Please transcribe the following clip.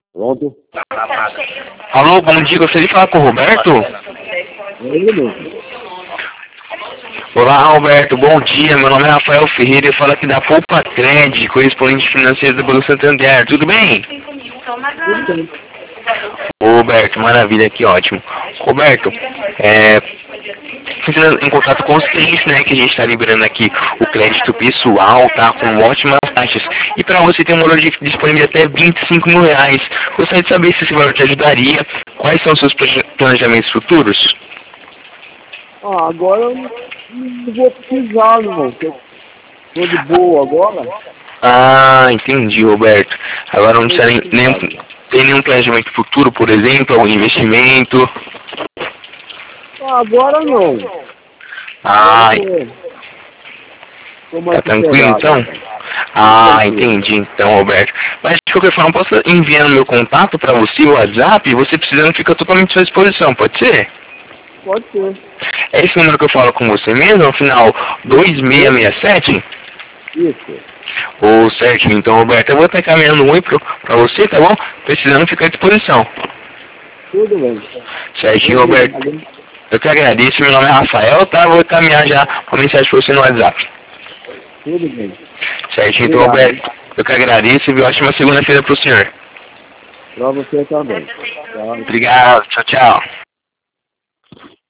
Pronto. Alô, bom dia, gostaria de falar com o Roberto? Ele mesmo. Olá, Roberto, bom dia, meu nome é Rafael Ferreira, eu falo aqui da Poupa Cred, correspondente financeiro do Banco Santander, tudo bem? Tudo bem. Roberto, maravilha, que ótimo. Roberto, entrando em contato com os clientes, né, que a gente está liberando aqui o crédito pessoal, tá, com ótimas taxas. E para você ter um valor disponível de até R$ 25.000. Gostaria de saber se esse valor te ajudaria, quais são os seus planejamentos futuros? Agora eu não vou precisar, irmão. Que eu tô de boa agora. Ah, entendi, Roberto. Agora não precisa tem nenhum planejamento futuro, por exemplo, algum investimento? Agora não. Ah, Agora tô mais tá tranquilo sossegado. então? Ah, entendi então, Roberto. Mas de qualquer forma, posso enviar meu contato para você, o WhatsApp, e você precisando fica totalmente à sua disposição, pode ser? Pode ser. É esse número que eu falo com você mesmo, ao final 2667? Isso. Ou certinho, então, Roberto, eu vou estar caminhando um oi pra você, tá bom? Precisando ficar à disposição. Tudo bem. Certinho, Roberto. Obrigado. Eu que agradeço, meu nome é Rafael, tá? Vou caminhar já uma mensagem pra você no WhatsApp. Tudo bem. Certinho, então, Obrigado. Roberto. Eu que agradeço e ótima segunda-feira pro senhor. Pra você também. Tchau. Obrigado, tchau, tchau.